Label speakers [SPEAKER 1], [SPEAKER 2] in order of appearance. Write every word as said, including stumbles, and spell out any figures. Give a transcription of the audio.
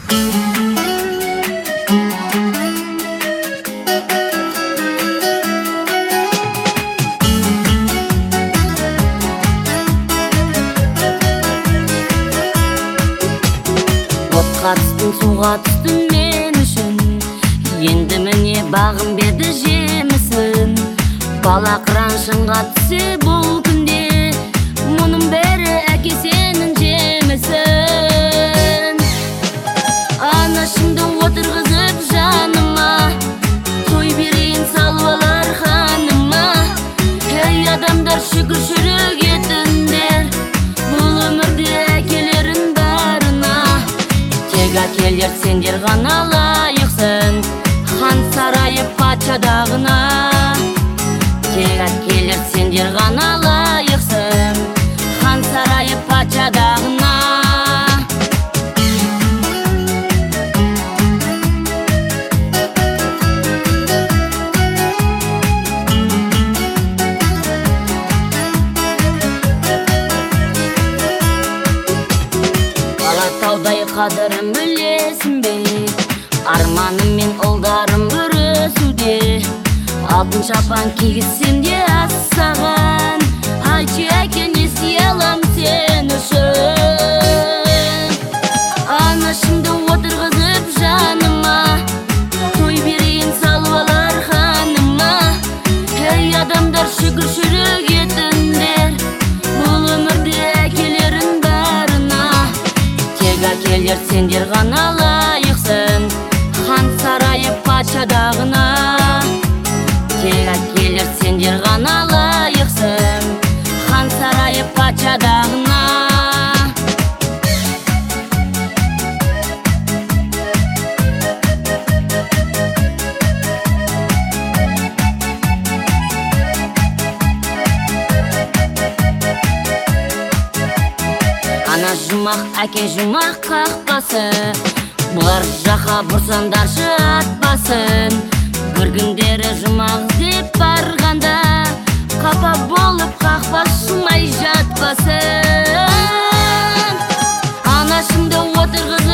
[SPEAKER 1] Отқа түстім, суға түстім мен үшін, енді міне бағым берді жемісін. Бала қыран шыңға түссе бұл күнде, мұның бәрі әке сенің жемісін. Анашымды отырғызып жаныма, той берейін салып алар ханыма. Ей адамдар, шүкір шүрек етіңдер, бұл өмірде әкелерін барына. Тек әкелер сендер ғана лайықсың, хан сарайы патшадағына. Тек әкелер сендер ғана лайықсың, хан сарайы патшадағына. Алатаудай қадырын білесің бе, арманым мен ұлдарым бүрісуде. Алтын шапан кигізсем де ассаған, айтшы әке не істей алам сен үшін. Анашымды отырғызып жаныма, той берейін салып алар ханыма. Ей адамдар, шүкір шүрек етіңдер, бұл өмірде әкелерін барына. Тек әкелер сендер ғана лайықсың, хан сарайы патшадағына. Тек әкелер сендер ғана лайықсың, хан сарайы патшадағына. Ана жұмақ, әке жұмақ қақпасы, бұлар жаққа бұрсандаршы атпасын. Бір күндері жұмақ іздеп барғанда, қапа болып қақпас шумай жатпасын. Анашымды отырғызып